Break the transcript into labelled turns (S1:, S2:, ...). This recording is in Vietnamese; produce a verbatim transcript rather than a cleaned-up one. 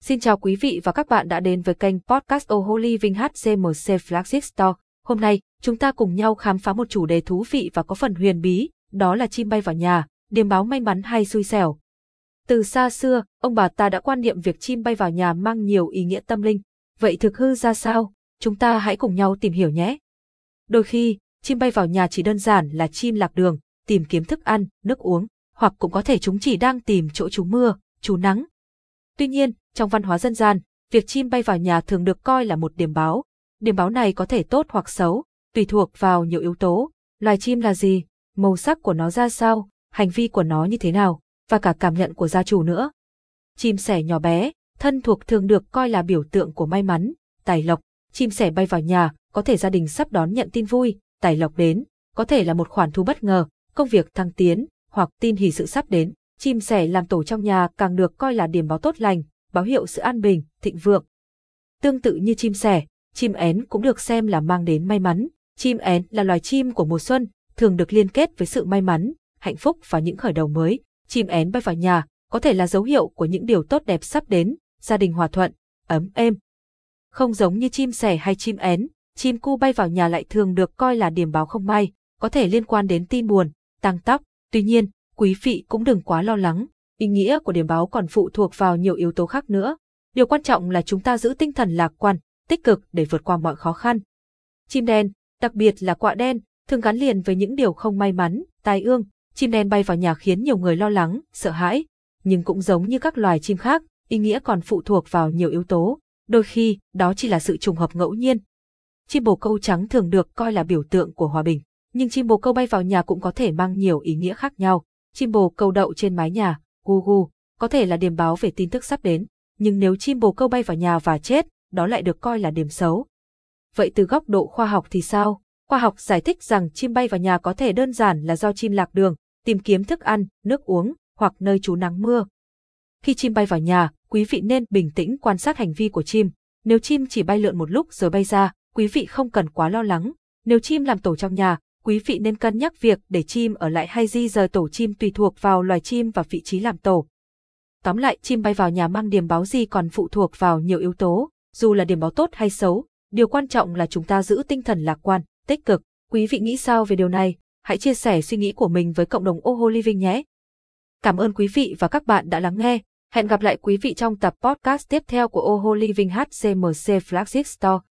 S1: Xin chào quý vị và các bạn đã đến với kênh podcast Oho Living hát xê em xê Flagship Store. Hôm nay, chúng ta cùng nhau khám phá một chủ đề thú vị và có phần huyền bí, đó là chim bay vào nhà, điềm báo may mắn hay xui xẻo. Từ xa xưa, ông bà ta đã quan niệm việc chim bay vào nhà mang nhiều ý nghĩa tâm linh. Vậy thực hư ra sao? Chúng ta hãy cùng nhau tìm hiểu nhé. Đôi khi, chim bay vào nhà chỉ đơn giản là chim lạc đường, tìm kiếm thức ăn, nước uống, hoặc cũng có thể chúng chỉ đang tìm chỗ trú mưa, trú nắng. Tuy nhiên, trong văn hóa dân gian, việc chim bay vào nhà thường được coi là một điềm báo. Điềm báo này có thể tốt hoặc xấu, tùy thuộc vào nhiều yếu tố. Loài chim là gì, màu sắc của nó ra sao, hành vi của nó như thế nào, và cả cảm nhận của gia chủ nữa. Chim sẻ nhỏ bé, thân thuộc thường được coi là biểu tượng của may mắn, tài lộc. Chim sẻ bay vào nhà, có thể gia đình sắp đón nhận tin vui, tài lộc đến, có thể là một khoản thu bất ngờ, công việc thăng tiến, hoặc tin hỷ sự sắp đến. Chim sẻ làm tổ trong nhà càng được coi là điềm báo tốt lành, báo hiệu sự an bình, thịnh vượng. Tương tự như chim sẻ, chim én cũng được xem là mang đến may mắn. Chim én là loài chim của mùa xuân, thường được liên kết với sự may mắn, hạnh phúc và những khởi đầu mới. Chim én bay vào nhà, có thể là dấu hiệu của những điều tốt đẹp sắp đến, gia đình hòa thuận, ấm êm. Không giống như chim sẻ hay chim én, chim cu bay vào nhà lại thường được coi là điềm báo không may, có thể liên quan đến tin buồn, tang tóc. Tuy nhiên, quý vị cũng đừng quá lo lắng, ý nghĩa của điềm báo còn phụ thuộc vào nhiều yếu tố khác nữa. Điều quan trọng là chúng ta giữ tinh thần lạc quan, tích cực để vượt qua mọi khó khăn. Chim đen, đặc biệt là quạ đen, thường gắn liền với những điều không may mắn, tai ương. Chim đen bay vào nhà khiến nhiều người lo lắng, sợ hãi. Nhưng cũng giống như các loài chim khác, ý nghĩa còn phụ thuộc vào nhiều yếu tố. Đôi khi, đó chỉ là sự trùng hợp ngẫu nhiên. Chim bồ câu trắng thường được coi là biểu tượng của hòa bình, nhưng chim bồ câu bay vào nhà cũng có thể mang nhiều ý nghĩa khác nhau. Chim bồ câu đậu trên mái nhà, gu gu, có thể là điềm báo về tin tức sắp đến, nhưng nếu chim bồ câu bay vào nhà và chết, đó lại được coi là điềm xấu. Vậy từ góc độ khoa học thì sao? Khoa học giải thích rằng chim bay vào nhà có thể đơn giản là do chim lạc đường, tìm kiếm thức ăn, nước uống, hoặc nơi trú nắng mưa. Khi chim bay vào nhà, quý vị nên bình tĩnh quan sát hành vi của chim. Nếu chim chỉ bay lượn một lúc rồi bay ra, quý vị không cần quá lo lắng. Nếu chim làm tổ trong nhà, quý vị nên cân nhắc việc để chim ở lại hay di rời tổ chim tùy thuộc vào loài chim và vị trí làm tổ. Tóm lại, chim bay vào nhà mang điềm báo gì còn phụ thuộc vào nhiều yếu tố, dù là điềm báo tốt hay xấu, điều quan trọng là chúng ta giữ tinh thần lạc quan, tích cực. Quý vị nghĩ sao về điều này? Hãy chia sẻ suy nghĩ của mình với cộng đồng Oho Living nhé. Cảm ơn quý vị và các bạn đã lắng nghe. Hẹn gặp lại quý vị trong tập podcast tiếp theo của Oho Living hát xê em xê Flagship Store.